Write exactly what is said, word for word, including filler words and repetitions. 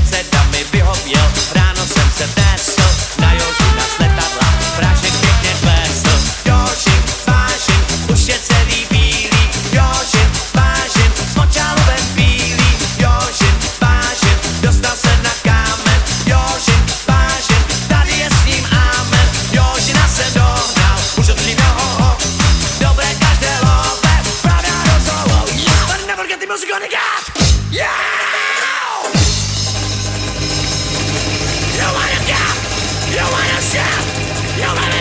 předseda mi vyhověl. Ráno jsem se vnesl, na Jožina z letadla, prášek pěkně klesl. Jožin, vážin, už je celý bílý. Jožin, vážin, s močálovem bílý. Jožin, vážin, dostal se na kámen. Jožin, vážin, tady je s ním amen. Jožina jsem dohnal, už od ho. Dobré každé love, právě rozhovor. But never get the music on the gas. Yeah! You wanna get, you wanna shout, you wanna